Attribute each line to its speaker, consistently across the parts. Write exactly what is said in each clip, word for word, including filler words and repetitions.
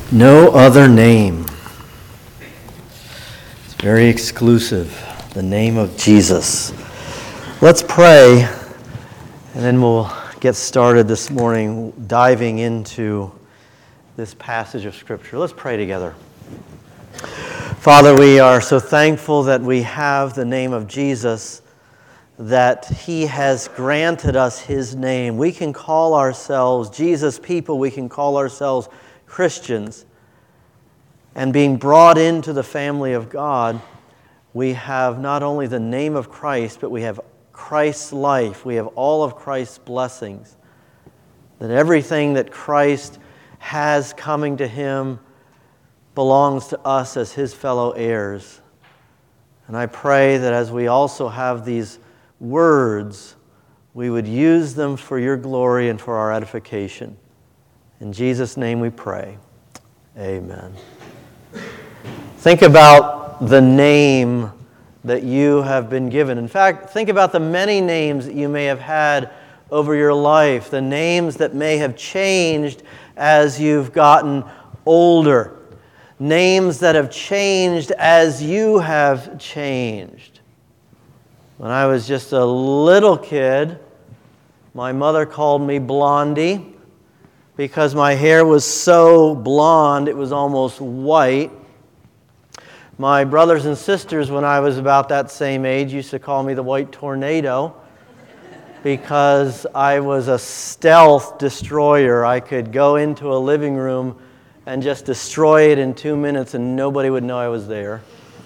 Speaker 1: No other name. It's very exclusive, the name of Jesus. Let's pray, and then we'll get started this morning diving into this passage of Scripture. Let's pray together. Father, we are so thankful that we have the name of Jesus, that He has granted us His name. We can call ourselves Jesus people. We can call ourselves Christians. And being brought into the family of God, we have not only the name of Christ, but we have Christ's life. We have all of Christ's blessings. That everything that Christ has coming to Him belongs to us as His fellow heirs. And I pray that as we also have these words, we would use them for Your glory and for our edification. In Jesus' name we pray. Amen. Think about the name that you have been given. In fact, think about the many names that you may have had over your life, the names that may have changed as you've gotten older, names that have changed as you have changed. When I was just a little kid, my mother called me Blondie because my hair was so blonde it was almost white. My brothers and sisters, when I was about that same age, used to call me the White Tornado because I was a stealth destroyer. I could go into a living room and just destroy it in two minutes and nobody would know I was there.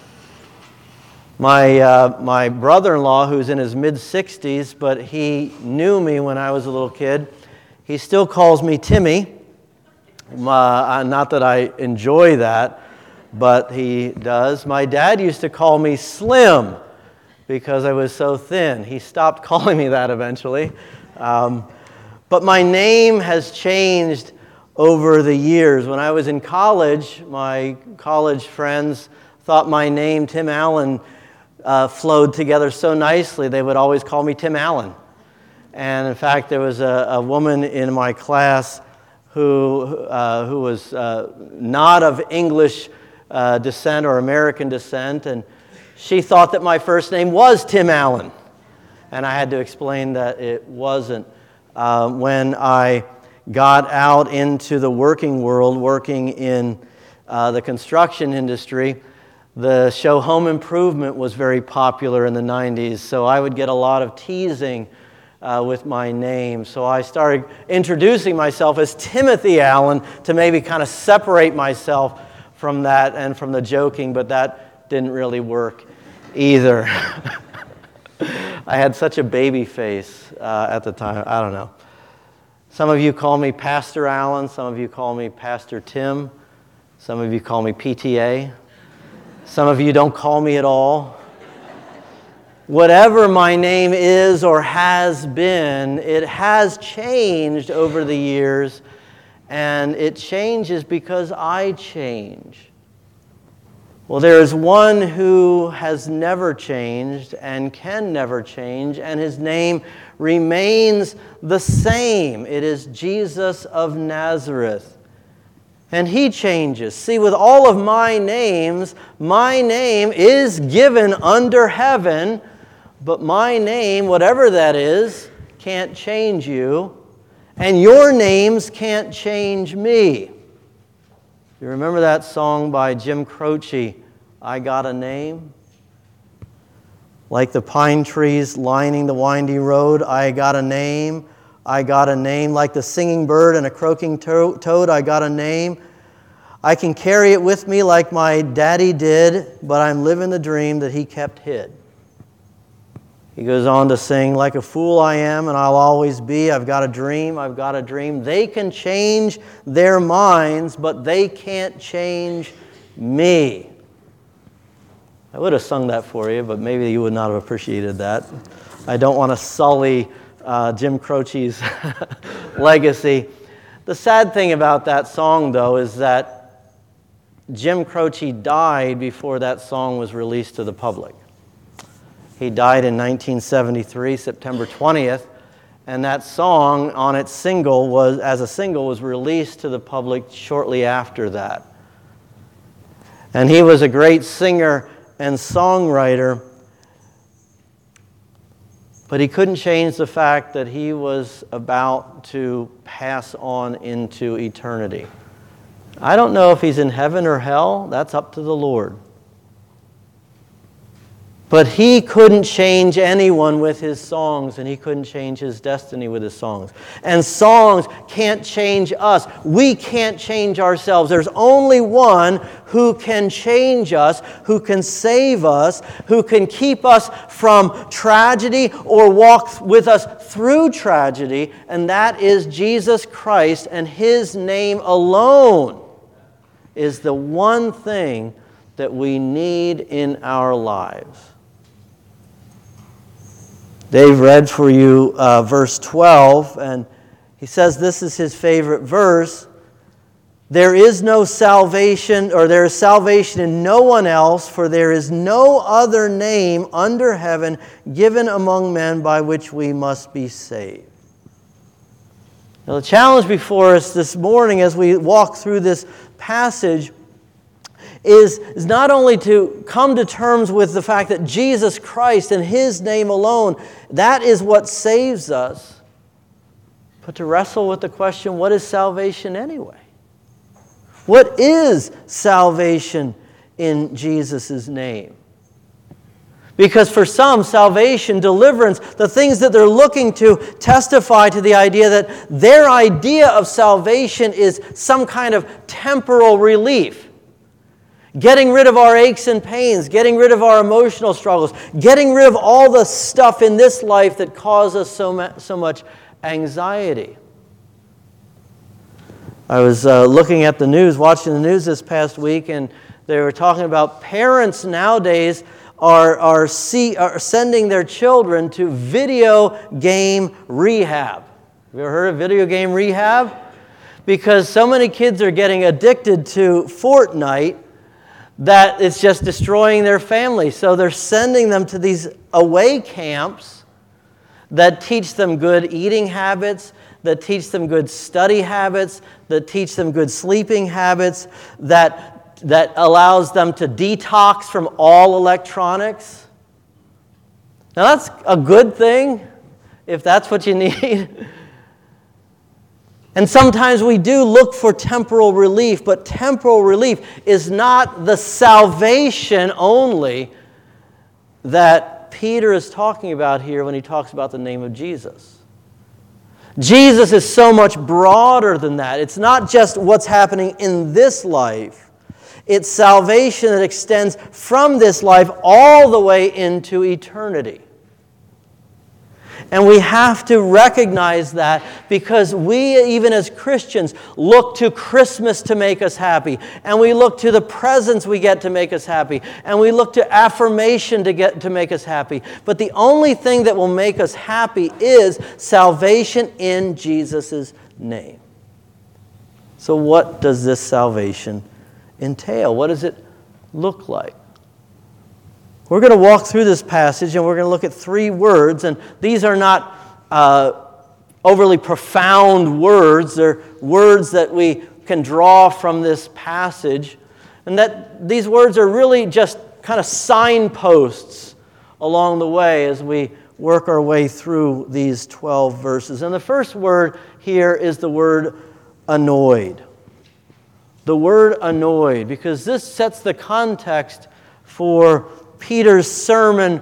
Speaker 1: My uh, my brother-in-law, who's in his mid-sixties, but he knew me when I was a little kid, he still calls me Timmy. Uh, not that I enjoy that, but he does. My dad used to call me Slim because I was so thin. He stopped calling me that eventually. Um, but my name has changed over the years. When I was in college, my college friends thought my name, Tim Allen, uh, flowed together so nicely. They would always call me Tim Allen. And in fact, there was a, a woman in my class who, uh, who was uh, not of English Uh, descent or American descent, and she thought that my first name was Tim Allen, and I had to explain that it wasn't. Uh, when I got out into the working world, working in uh, the construction industry, the show Home Improvement was very popular in the nineties, so I would get a lot of teasing uh, with my name. So I started introducing myself as Timothy Allen to maybe kind of separate myself from that and from the joking, but that didn't really work either. I had such a baby face uh, at the time. I don't know. Some of you call me Pastor Allen. Some of you call me Pastor Tim. Some of you call me P T A. Some of you don't call me at all. Whatever my name is or has been, it has changed over the years. And it changes because I change. Well, there is one who has never changed and can never change, and His name remains the same. It is Jesus of Nazareth. And He changes. See, with all of my names, my name is given under heaven, but my name, whatever that is, can't change you. And your names can't change me. You remember that song by Jim Croce, I Got a Name? Like the pine trees lining the windy road, I got a name, I got a name. Like the singing bird and a croaking to- toad, I got a name. I can carry it with me like my daddy did, but I'm living the dream that he kept hid. He goes on to sing, like a fool I am and I'll always be. I've got a dream, I've got a dream. They can change their minds, but they can't change me. I would have sung that for you, but maybe you would not have appreciated that. I don't want to sully uh, Jim Croce's legacy. The sad thing about that song, though, is that Jim Croce died before that song was released to the public. He died in nineteen seventy-three, September twentieth, And that song on its single was, as a single, was released to the public shortly after that. And he was a great singer and songwriter, but he couldn't change the fact that he was about to pass on into eternity. I don't know if he's in heaven or hell. That's up to the Lord. But he couldn't change anyone with his songs, and he couldn't change his destiny with his songs. And songs can't change us. We can't change ourselves. There's only one who can change us, who can save us, who can keep us from tragedy or walk with us through tragedy, and that is Jesus Christ, and his name alone is the one thing that we need in our lives. Dave read for you uh, verse twelve, and he says this is his favorite verse. There is no salvation, or there is salvation in no one else, for there is no other name under heaven given among men by which we must be saved. Now, the challenge before us this morning as we walk through this passage is, is not only to come to terms with the fact that Jesus Christ and his name alone, that is what saves us, but to wrestle with the question, what is salvation anyway? What is salvation in Jesus' name? Because for some, salvation, deliverance, the things that they're looking to testify to the idea that their idea of salvation is some kind of temporal relief. Getting rid of our aches and pains, getting rid of our emotional struggles, getting rid of all the stuff in this life that causes us so, ma- so much anxiety. I was uh, looking at the news, watching the news this past week, and they were talking about parents nowadays are, are, see, are sending their children to video game rehab. Have you ever heard of video game rehab? Because so many kids are getting addicted to Fortnite that it's just destroying their family. So they're sending them to these away camps that teach them good eating habits, that teach them good study habits, that teach them good sleeping habits, that, that allows them to detox from all electronics. Now that's a good thing, if that's what you need. And sometimes we do look for temporal relief, but temporal relief is not the salvation only that Peter is talking about here when he talks about the name of Jesus. Jesus is so much broader than that. It's not just what's happening in this life. It's salvation that extends from this life all the way into eternity. And we have to recognize that because we, even as Christians, look to Christmas to make us happy. And we look to the presents we get to make us happy. And we look to affirmation to get to make us happy. But the only thing that will make us happy is salvation in Jesus' name. So what does this salvation entail? What does it look like? We're going to walk through this passage and we're going to look at three words, and these are not uh, overly profound words. They're words that we can draw from this passage, and that these words are really just kind of signposts along the way as we work our way through these twelve verses. And the first word here is the word annoyed. The word annoyed, because this sets the context for Peter's sermon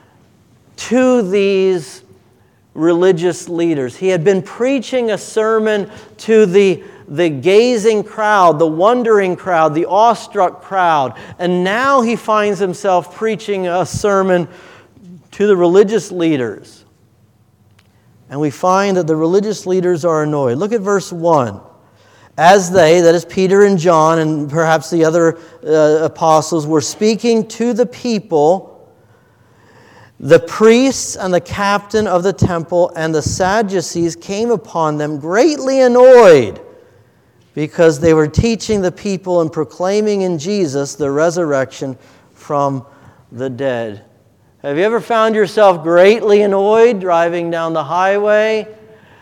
Speaker 1: to these religious leaders. He had been preaching a sermon to the, the gazing crowd, the wondering crowd, the awestruck crowd. And now he finds himself preaching a sermon to the religious leaders. And we find that the religious leaders are annoyed. Look at verse one. As they, that is Peter and John and perhaps the other uh, apostles, were speaking to the people, the priests and the captain of the temple and the Sadducees came upon them greatly annoyed because they were teaching the people and proclaiming in Jesus the resurrection from the dead. Have you ever found yourself greatly annoyed driving down the highway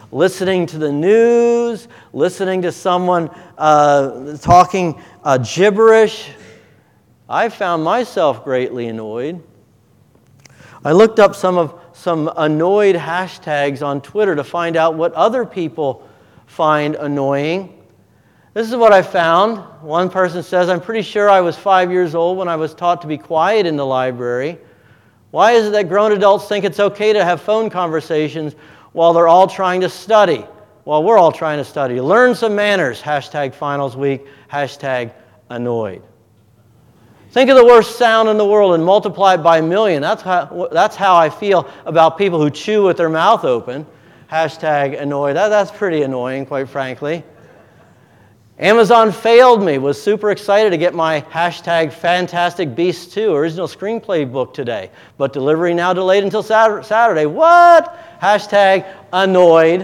Speaker 1: listening to the news, listening to someone uh, talking uh, gibberish. I found myself greatly annoyed. I looked up some of some annoyed hashtags on Twitter to find out what other people find annoying. This is what I found. One person says, "I'm pretty sure I was five years old when I was taught to be quiet in the library. Why is it that grown adults think it's okay to have phone conversations while they're all trying to study? While we're all trying to study. Learn some manners." Hashtag finals week. Hashtag annoyed. Think of the worst sound in the world and multiply it by a million. That's how, that's how I feel about people who chew with their mouth open. Hashtag annoyed. That, that's pretty annoying, quite frankly. Amazon failed me. Was super excited to get my hashtag Fantastic Beasts two original screenplay book today. But delivery now delayed until Saturday. What? Hashtag annoyed.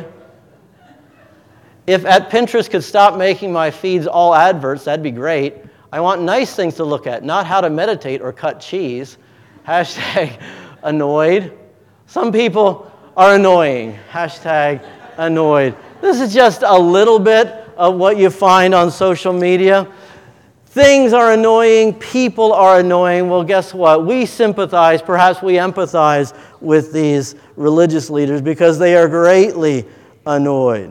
Speaker 1: If at Pinterest could stop making my feeds all adverts, that'd be great. I want nice things to look at, not how to meditate or cut cheese. Hashtag annoyed. Some people are annoying. Hashtag annoyed. This is just a little bit of what you find on social media. Things are annoying. People are annoying. Well, guess what? We sympathize, perhaps we empathize with these religious leaders because they are greatly annoyed.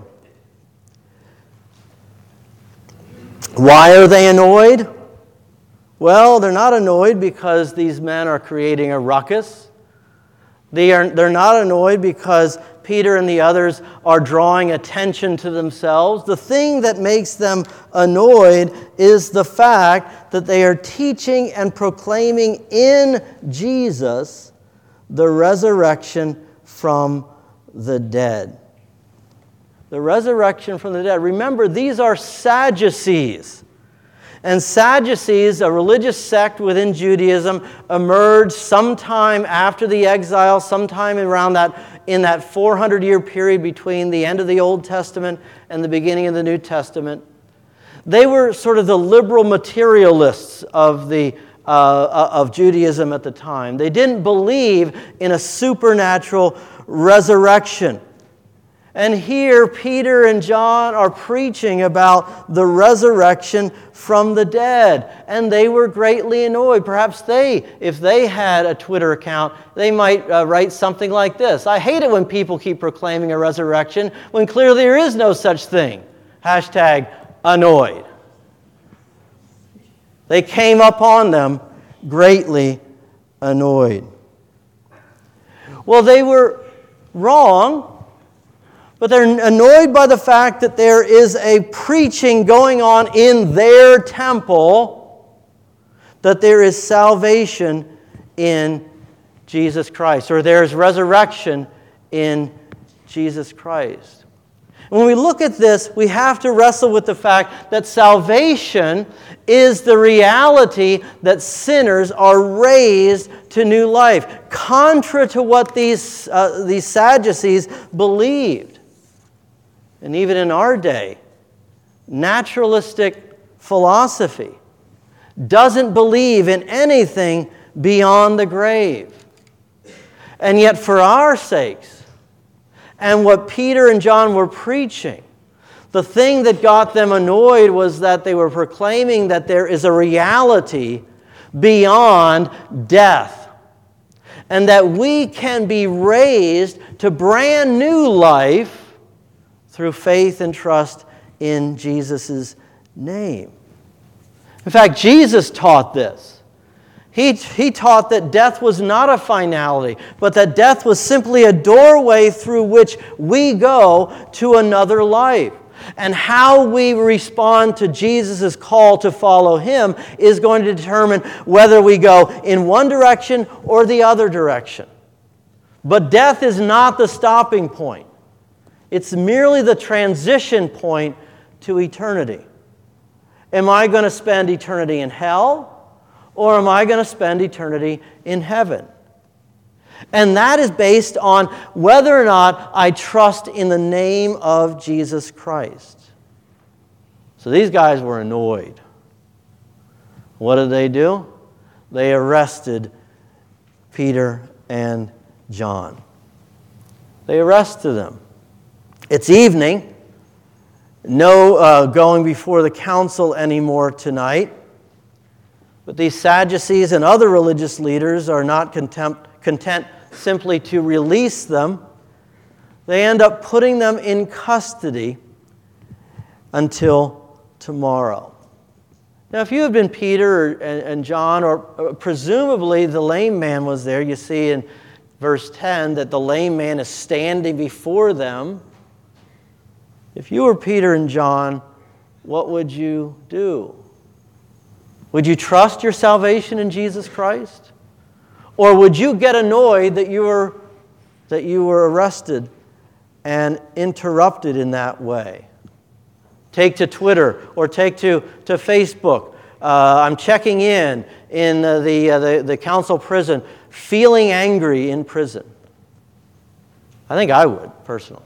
Speaker 1: Why are they annoyed? Well, they're not annoyed because these men are creating a ruckus. They are, they're not annoyed because Peter and the others are drawing attention to themselves. The thing that makes them annoyed is the fact that they are teaching and proclaiming in Jesus the resurrection from the dead. The resurrection from the dead. Remember, these are Sadducees. And Sadducees, a religious sect within Judaism, emerged sometime after the exile, sometime around that, in that four hundred year period between the end of the Old Testament and the beginning of the New Testament. They were sort of the liberal materialists of the uh, of Judaism at the time. They didn't believe in a supernatural resurrection. And here, Peter and John are preaching about the resurrection from the dead. And they were greatly annoyed. Perhaps they, if they had a Twitter account, they might uh, write something like this. "I hate it when people keep proclaiming a resurrection when clearly there is no such thing." Hashtag annoyed. They came upon them greatly annoyed. Well, they were wrong. But they're annoyed by the fact that there is a preaching going on in their temple that there is salvation in Jesus Christ, or there is resurrection in Jesus Christ. And when we look at this, we have to wrestle with the fact that salvation is the reality that sinners are raised to new life, contra to what these, uh, these Sadducees believed. And even in our day, naturalistic philosophy doesn't believe in anything beyond the grave. And yet for our sakes, and what Peter and John were preaching, the thing that got them annoyed was that they were proclaiming that there is a reality beyond death. And that we can be raised to brand new life through faith and trust in Jesus' name. In fact, Jesus taught this. He, he taught that death was not a finality, but that death was simply a doorway through which we go to another life. And how we respond to Jesus' call to follow Him is going to determine whether we go in one direction or the other direction. But death is not the stopping point. It's merely the transition point to eternity. Am I going to spend eternity in hell, or am I going to spend eternity in heaven? And that is based on whether or not I trust in the name of Jesus Christ. So these guys were annoyed. What did they do? They arrested Peter and John. They arrested them. It's evening. No uh, going before the council anymore tonight. But these Sadducees and other religious leaders are not content, content simply to release them. They end up putting them in custody until tomorrow. Now, if you had been Peter and, and John, or uh, presumably the lame man was there, you see in verse ten that the lame man is standing before them. If you were Peter and John, what would you do? Would you trust your salvation in Jesus Christ? Or would you get annoyed that you were, that you were arrested and interrupted in that way? Take to Twitter or take to, to Facebook. Uh, I'm checking in in uh, the, uh, the, the council prison, feeling angry in prison. I think I would, personally.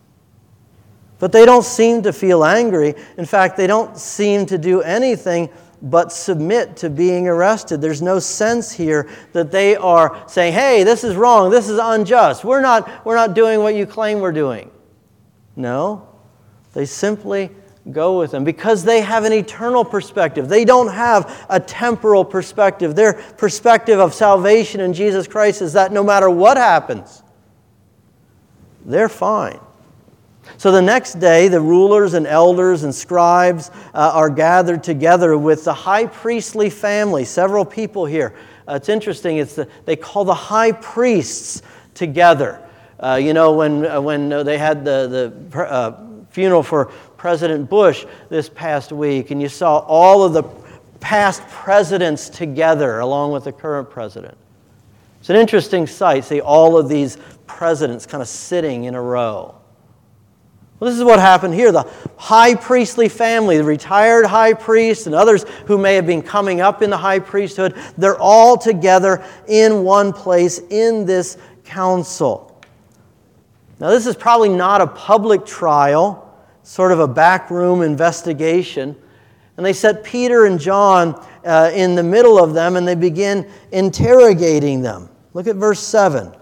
Speaker 1: But they don't seem to feel angry. In fact, they don't seem to do anything but submit to being arrested. There's no sense here that they are saying, hey, this is wrong, this is unjust. We're not, we're not doing what you claim we're doing. No, they simply go with them because they have an eternal perspective. They don't have a temporal perspective. Their perspective of salvation in Jesus Christ is that no matter what happens, they're fine. So the next day, the rulers and elders and scribes uh, are gathered together with the high priestly family, several people here. Uh, it's interesting, it's the, they call the high priests together. Uh, you know, when, uh, when they had the, the uh, funeral for President Bush this past week, and you saw all of the past presidents together along with the current president. It's an interesting sight, see all of these presidents kind of sitting in a row. Well, this is what happened here. The high priestly family, the retired high priest and others who may have been coming up in the high priesthood, they're all together in one place in this council. Now, this is probably not a public trial, sort of a backroom investigation. And they set Peter and John uh, in the middle of them, and they begin interrogating them. Look at verse seven.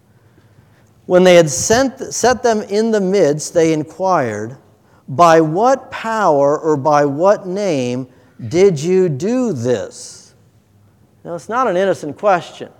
Speaker 1: When they had sent, set them in the midst, they inquired, by what power or by what name did you do this? Now, it's not an innocent question.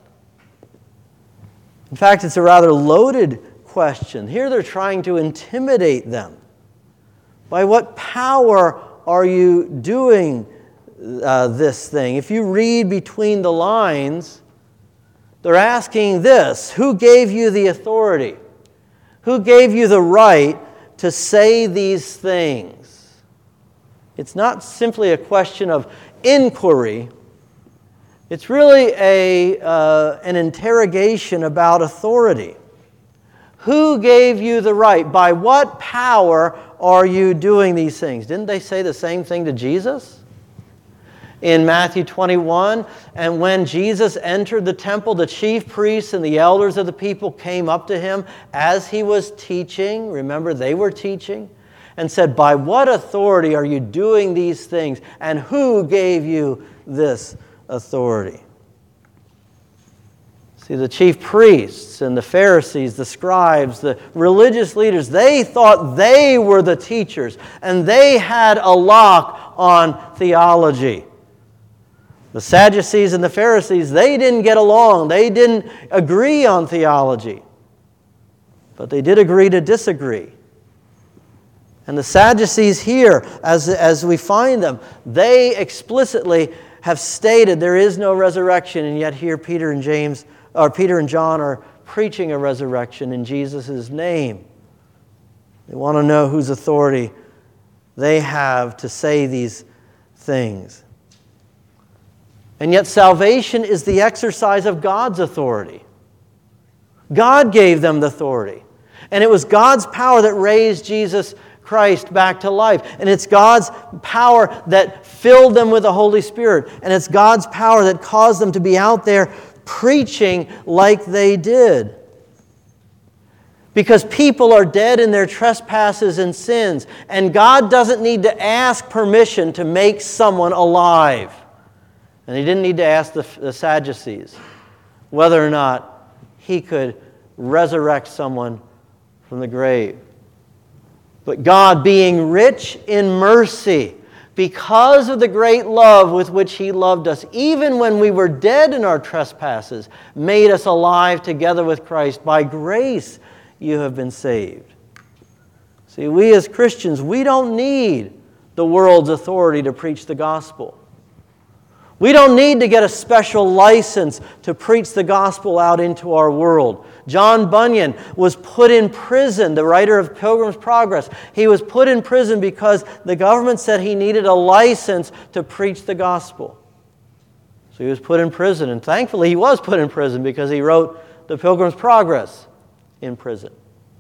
Speaker 1: In fact, it's a rather loaded question. Here they're trying to intimidate them. By what power are you doing uh, this thing? If you read between the lines, they're asking this: who gave you the authority? Who gave you the right to say these things? It's not simply a question of inquiry. It's really a, uh, an interrogation about authority. Who gave you the right? By what power are you doing these things? Didn't they say the same thing to Jesus? In Matthew twenty-one, and when Jesus entered the temple, the chief priests and the elders of the people came up to him as he was teaching. Remember, they were teaching. And said, by what authority are you doing these things? And who gave you this authority? See, the chief priests and the Pharisees, the scribes, the religious leaders, they thought they were the teachers. And they had a lock on theology. The Sadducees and the Pharisees, they didn't get along. They didn't agree on theology. But they did agree to disagree. And the Sadducees here, as, as we find them, they explicitly have stated there is no resurrection, and yet here Peter and James, or Peter and John are preaching a resurrection in Jesus' name. They want to know whose authority they have to say these things. And yet salvation is the exercise of God's authority. God gave them the authority. And it was God's power that raised Jesus Christ back to life. And it's God's power that filled them with the Holy Spirit. And it's God's power that caused them to be out there preaching like they did. Because people are dead in their trespasses and sins. And God doesn't need to ask permission to make someone alive. And he didn't need to ask the, the Sadducees whether or not he could resurrect someone from the grave. But God, being rich in mercy, because of the great love with which He loved us, even when we were dead in our trespasses, made us alive together with Christ. By grace you have been saved. See, we as Christians, we don't need the world's authority to preach the gospel. We don't need to get a special license to preach the gospel out into our world. John Bunyan was put in prison, the writer of Pilgrim's Progress. He was put in prison because the government said he needed a license to preach the gospel. So he was put in prison, and thankfully he was put in prison because he wrote the Pilgrim's Progress in prison.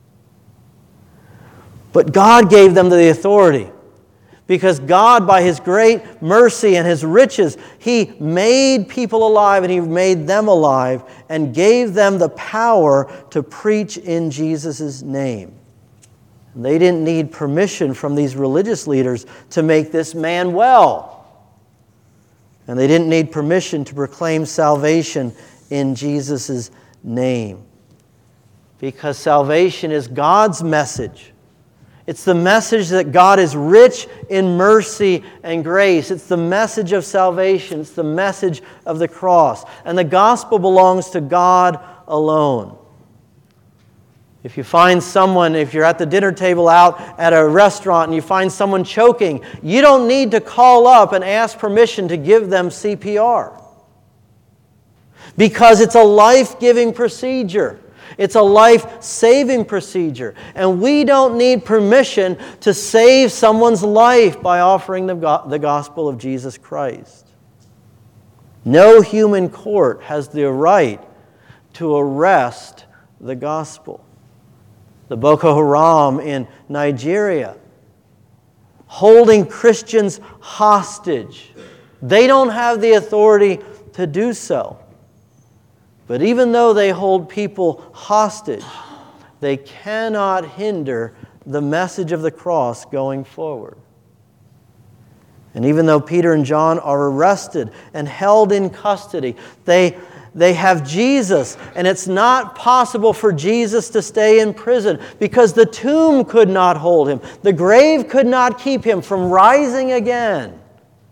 Speaker 1: But God gave them the authority. Because God, by His great mercy and His riches, He made people alive and He made them alive and gave them the power to preach in Jesus' name. And they didn't need permission from these religious leaders to make this man well. And they didn't need permission to proclaim salvation in Jesus' name. Because salvation is God's message. It's the message that God is rich in mercy and grace. It's the message of salvation. It's the message of the cross. And the gospel belongs to God alone. If you find someone, if you're at the dinner table out at a restaurant and you find someone choking, you don't need to call up and ask permission to give them C P R. Because it's a life-giving procedure. It's a life-saving procedure. And we don't need permission to save someone's life by offering the, go- the gospel of Jesus Christ. No human court has the right to arrest the gospel. The Boko Haram in Nigeria, holding Christians hostage. They don't have the authority to do so. But even though they hold people hostage, they cannot hinder the message of the cross going forward. And even though Peter and John are arrested and held in custody, they, they have Jesus, and it's not possible for Jesus to stay in prison because the tomb could not hold him. The grave could not keep him from rising again.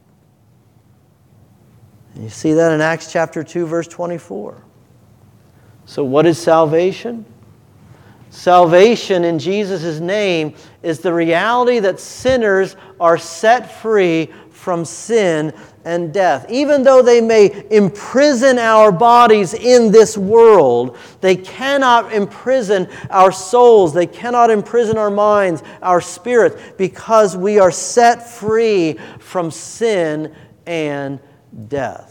Speaker 1: And you see that in Acts chapter two, verse twenty-four. So what is salvation? Salvation in Jesus' name is the reality that sinners are set free from sin and death. Even though they may imprison our bodies in this world, they cannot imprison our souls. They cannot imprison our minds, our spirits, because we are set free from sin and death.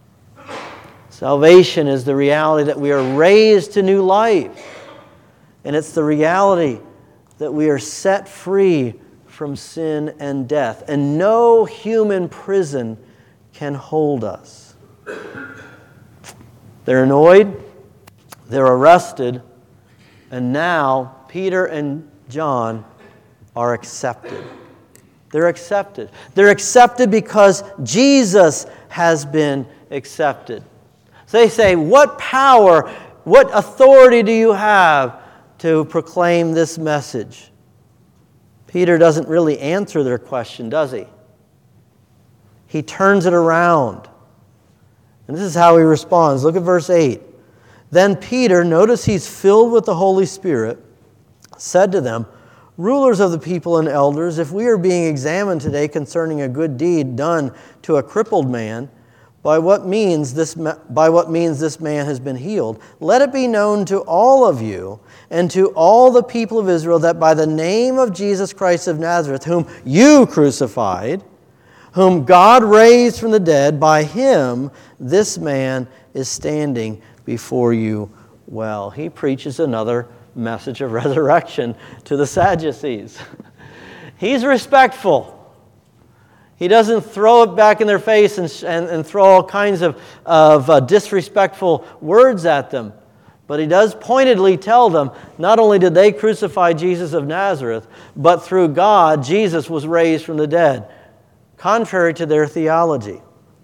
Speaker 1: Salvation is the reality that we are raised to new life. And it's the reality that we are set free from sin and death. And no human prison can hold us. They're annoyed, they're arrested, and now Peter and John are accepted. They're accepted. They're accepted because Jesus has been accepted. So they say, what power, what authority do you have to proclaim this message? Peter doesn't really answer their question, does he? He turns it around. And this is how he responds. Look at verse eight. Then Peter, notice he's filled with the Holy Spirit, said to them, rulers of the people and elders, if we are being examined today concerning a good deed done to a crippled man, By what means this by what means this man has been healed, let it be known to all of you and to all the people of Israel that by the name of Jesus Christ of Nazareth, whom you crucified, whom God raised from the dead, by him this man is standing before you well. He preaches another message of resurrection to the Sadducees. He's respectful. He doesn't throw it back in their face and, and, and throw all kinds of, of uh, disrespectful words at them. But he does pointedly tell them, not only did they crucify Jesus of Nazareth, but through God, Jesus was raised from the dead, contrary to their theology.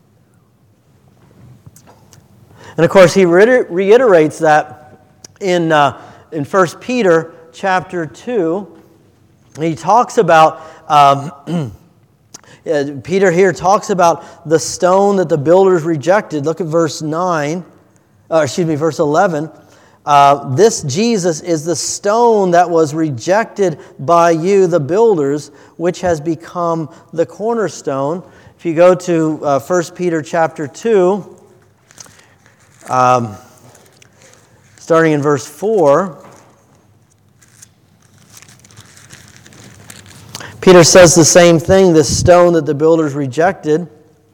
Speaker 1: And of course, he reiterates that in, uh, in First Peter chapter two, He talks about, um, Peter here talks about the stone that the builders rejected. Look at verse nine, uh, excuse me, verse eleven. Uh, this Jesus is the stone that was rejected by you, the builders, which has become the cornerstone. If you go to uh, First Peter chapter two, um, starting in verse four, Peter says the same thing, this stone that the builders rejected.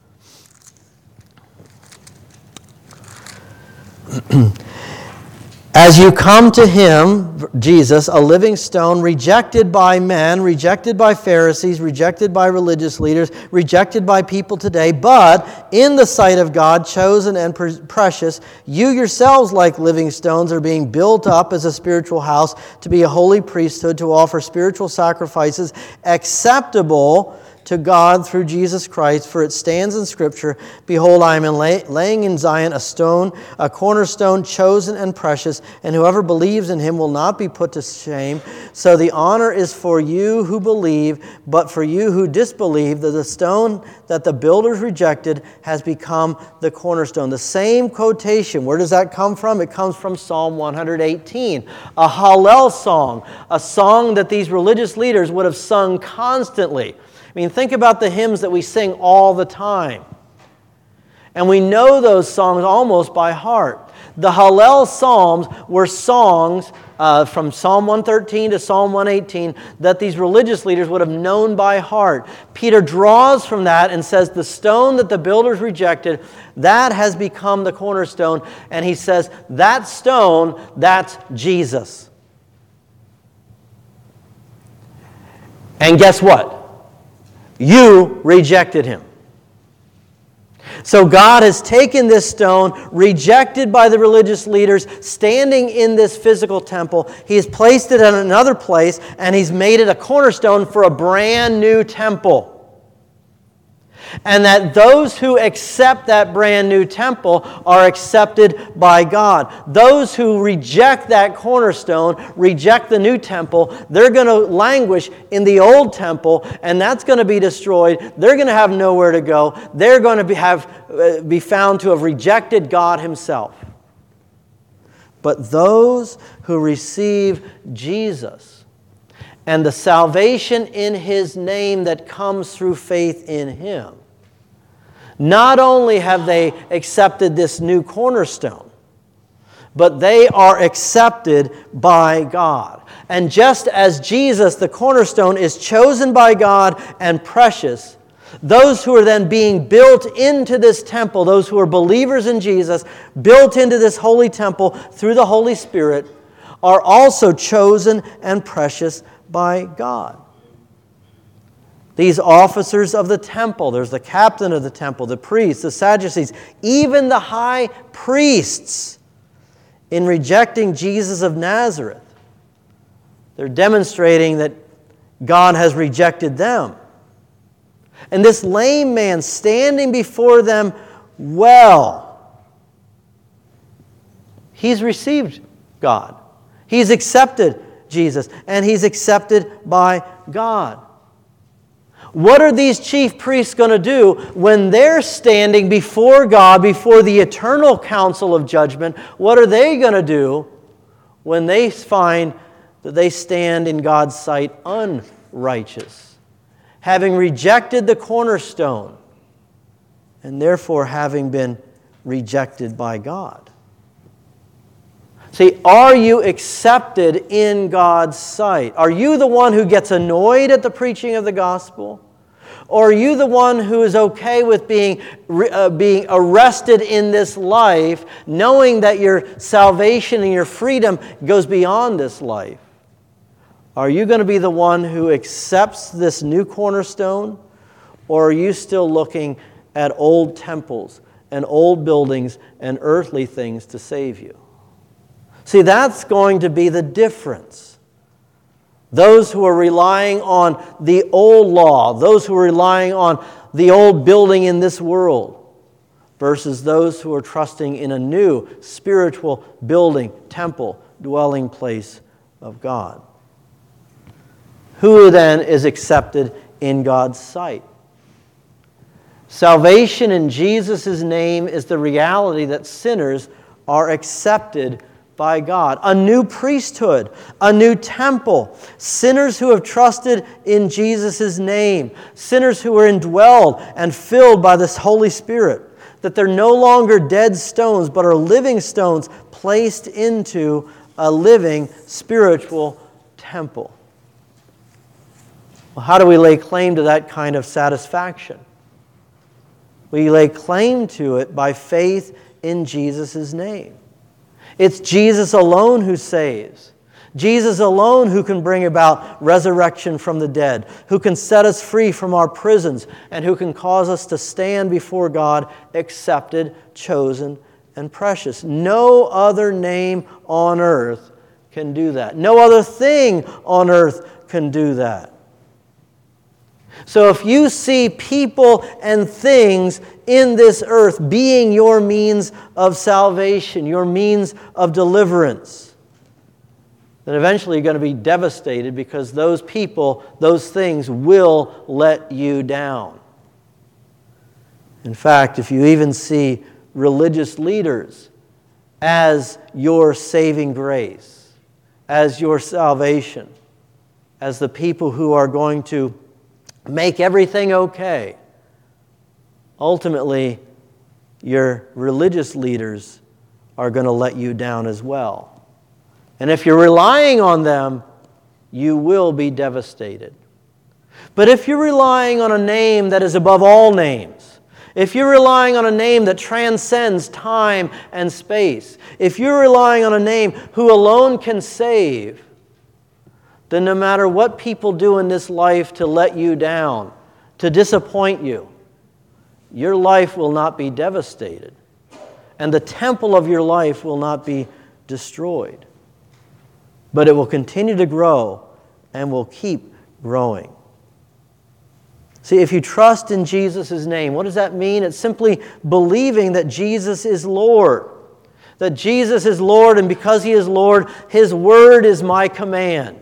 Speaker 1: As you come to him, Jesus, a living stone, rejected by men, rejected by Pharisees, rejected by religious leaders, rejected by people today, but in the sight of God, chosen and precious, you yourselves, like living stones, are being built up as a spiritual house to be a holy priesthood, to offer spiritual sacrifices acceptable to God through Jesus Christ, for it stands in Scripture, behold, I am lay, laying in Zion a stone, a cornerstone, chosen and precious, and whoever believes in him will not be put to shame. So the honor is for you who believe, but for you who disbelieve, that the stone that the builders rejected has become the cornerstone. The same quotation, where does that come from? It comes from Psalm one eighteen, a Hallel song, a song that these religious leaders would have sung constantly. I mean, think about the hymns that we sing all the time. And we know those songs almost by heart. The Hallel Psalms were songs uh, from Psalm one thirteen to Psalm one eighteen that these religious leaders would have known by heart. Peter draws from that and says, the stone that the builders rejected, that has become the cornerstone. And he says, that stone, that's Jesus. And guess what? You rejected him. So God has taken this stone, rejected by the religious leaders, standing in this physical temple. He has placed it in another place, and he's made it a cornerstone for a brand new temple. And that those who accept that brand new temple are accepted by God. Those who reject that cornerstone, reject the new temple, they're going to languish in the old temple, and that's going to be destroyed. They're going to have nowhere to go. They're going to be, have, uh, be found to have rejected God himself. But those who receive Jesus and the salvation in his name that comes through faith in him, not only have they accepted this new cornerstone, but they are accepted by God. And just as Jesus, the cornerstone, is chosen by God and precious, those who are then being built into this temple, those who are believers in Jesus, built into this holy temple through the Holy Spirit, are also chosen and precious by God. These officers of the temple, there's the captain of the temple, the priests, the Sadducees, even the high priests, in rejecting Jesus of Nazareth, they're demonstrating that God has rejected them. And this lame man standing before them well, he's received God. He's accepted Jesus, and he's accepted by God. What are these chief priests going to do when they're standing before God, before the eternal council of judgment? What are they going to do when they find that they stand in God's sight unrighteous, having rejected the cornerstone, and therefore having been rejected by God? See, are you accepted in God's sight? Are you the one who gets annoyed at the preaching of the gospel? Or are you the one who is okay with being, uh, being arrested in this life, knowing that your salvation and your freedom goes beyond this life? Are you going to be the one who accepts this new cornerstone? Or are you still looking at old temples and old buildings and earthly things to save you? See, that's going to be the difference. Those who are relying on the old law, those who are relying on the old building in this world, versus those who are trusting in a new spiritual building, temple, dwelling place of God. Who then is accepted in God's sight? Salvation in Jesus' name is the reality that sinners are accepted by God. A new priesthood, a new temple, sinners who have trusted in Jesus' name, sinners who are indwelled and filled by this Holy Spirit, that they're no longer dead stones, but are living stones placed into a living spiritual temple. Well, how do we lay claim to that kind of satisfaction? We lay claim to it by faith in Jesus' name. It's Jesus alone who saves. Jesus alone who can bring about resurrection from the dead, who can set us free from our prisons, and who can cause us to stand before God accepted, chosen, and precious. No other name on earth can do that. No other thing on earth can do that. So if you see people and things in this earth being your means of salvation, your means of deliverance, then eventually you're going to be devastated because those people, those things will let you down. In fact, if you even see religious leaders as your saving grace, as your salvation, as the people who are going to make everything okay, ultimately, your religious leaders are going to let you down as well. And if you're relying on them, you will be devastated. But if you're relying on a name that is above all names, if you're relying on a name that transcends time and space, if you're relying on a name who alone can save, then no matter what people do in this life to let you down, to disappoint you, your life will not be devastated, and the temple of your life will not be destroyed. But it will continue to grow and will keep growing. See, if you trust in Jesus' name, what does that mean? It's simply believing that Jesus is Lord. That Jesus is Lord, and because He is Lord, His word is my command.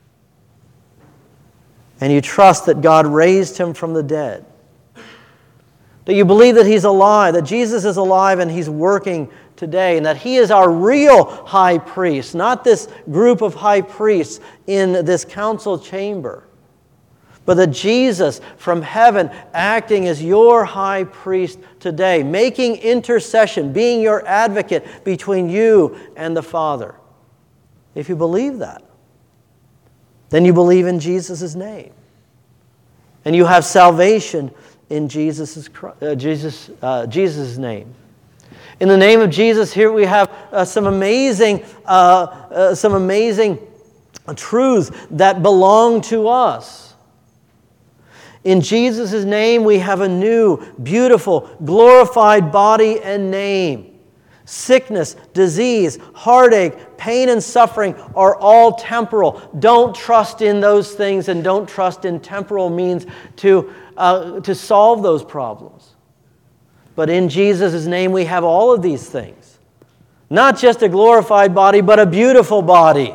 Speaker 1: And you trust that God raised Him from the dead. That you believe that He's alive, that Jesus is alive and He's working today, and that He is our real high priest, not this group of high priests in this council chamber, but that Jesus from heaven acting as your high priest today, making intercession, being your advocate between you and the Father. If you believe that, then you believe in Jesus' name. And you have salvation in Jesus' uh, Jesus, uh, Jesus' name. In the name of Jesus, here we have uh, some amazing, uh, uh, some amazing truths that belong to us. In Jesus' name, we have a new, beautiful, glorified body and name. Sickness, disease, heartache, pain, and suffering are all temporal. Don't trust in those things, and don't trust in temporal means to, uh, to solve those problems. But in Jesus' name, we have all of these things. Not just a glorified body, but a beautiful body.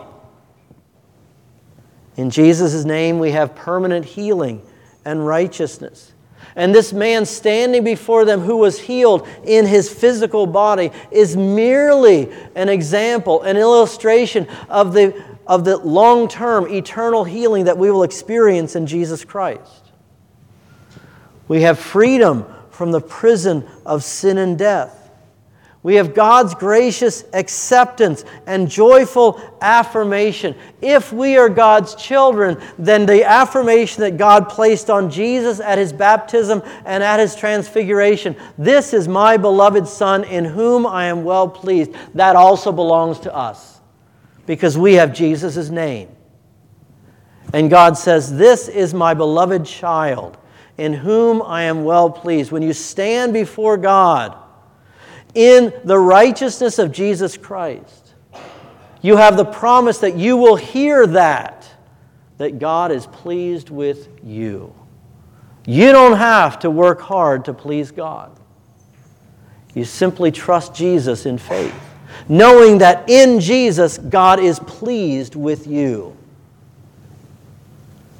Speaker 1: In Jesus' name, we have permanent healing and righteousness. And this man standing before them who was healed in his physical body is merely an example, an illustration of the, of the long-term eternal healing that we will experience in Jesus Christ. We have freedom from the prison of sin and death. We have God's gracious acceptance and joyful affirmation. If we are God's children, then the affirmation that God placed on Jesus at His baptism and at His transfiguration, "This is my beloved Son in whom I am well pleased," that also belongs to us because we have Jesus' name. And God says, "This is my beloved child in whom I am well pleased." When you stand before God in the righteousness of Jesus Christ, you have the promise that you will hear that, that God is pleased with you. You don't have to work hard to please God. You simply trust Jesus in faith, knowing that in Jesus, God is pleased with you.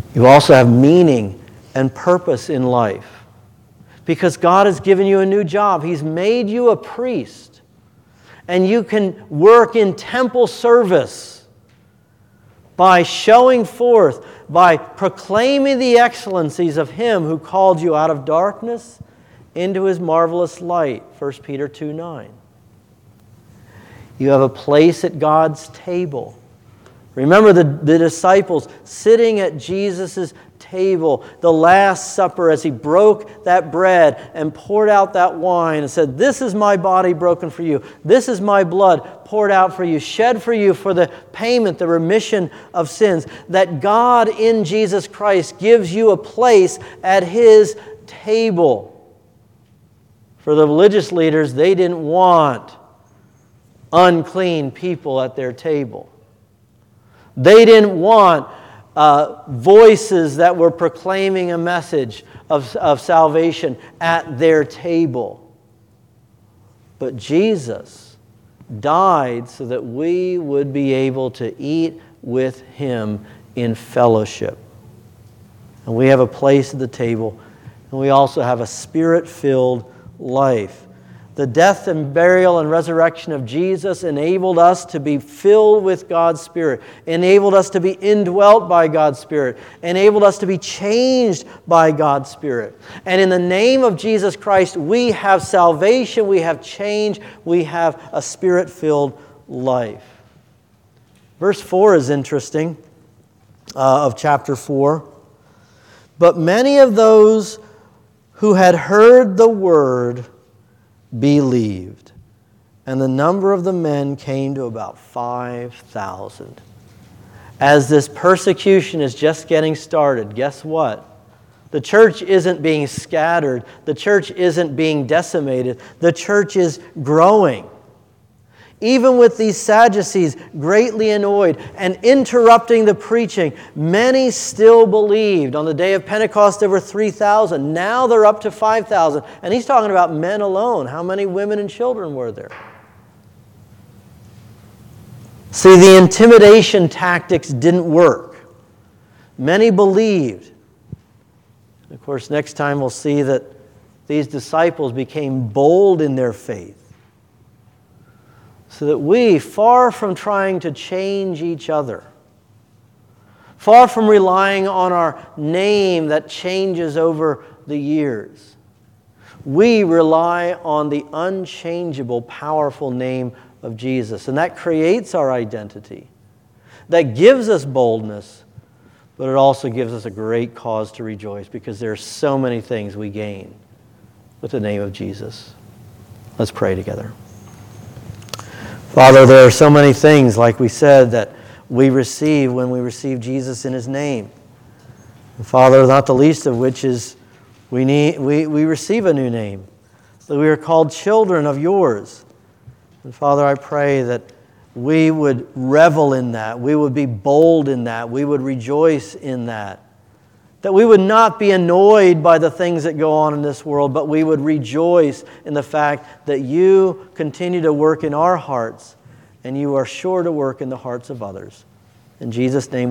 Speaker 1: You also have meaning and purpose in life because God has given you a new job. He's made you a priest, and you can work in temple service by showing forth, by proclaiming the excellencies of Him who called you out of darkness into His marvelous light, First Peter two nine. You have a place at God's table. Remember the, the disciples sitting at Jesus' table, the Last Supper, as He broke that bread and poured out that wine and said, "This is my body broken for you. This is my blood poured out for you, shed for you for the payment, the remission of sins." That God in Jesus Christ gives you a place at His table. For the religious leaders, they didn't want unclean people at their table. They didn't want uh, voices that were proclaiming a message of, of salvation at their table. But Jesus died so that we would be able to eat with Him in fellowship. And we have a place at the table, and we also have a Spirit-filled life. The death and burial and resurrection of Jesus enabled us to be filled with God's Spirit, enabled us to be indwelt by God's Spirit, enabled us to be changed by God's Spirit. And in the name of Jesus Christ, we have salvation, we have change, we have a Spirit-filled life. Verse four is interesting, uh, of chapter four. But many of those who had heard the word believed, and the number of the men came to about five thousand. As this persecution is just getting started, guess what? The church isn't being scattered. The church isn't being decimated. The church is growing. Even with these Sadducees greatly annoyed and interrupting the preaching, many still believed. On the day of Pentecost, there were three thousand. Now they're up to five thousand. And he's talking about men alone. How many women and children were there? See, the intimidation tactics didn't work. Many believed. Of course, next time we'll see that these disciples became bold in their faith. So that we, far from trying to change each other, far from relying on our name that changes over the years, we rely on the unchangeable, powerful name of Jesus. And that creates our identity. That gives us boldness, but it also gives us a great cause to rejoice because there are so many things we gain with the name of Jesus. Let's pray together. Father, there are so many things, like we said, that we receive when we receive Jesus in His name. And Father, not the least of which is we need we, we receive a new name, that we are called children of yours. And Father, I pray that we would revel in that, we would be bold in that, we would rejoice in that. That we would not be annoyed by the things that go on in this world, but we would rejoice in the fact that you continue to work in our hearts, and you are sure to work in the hearts of others. In Jesus' name.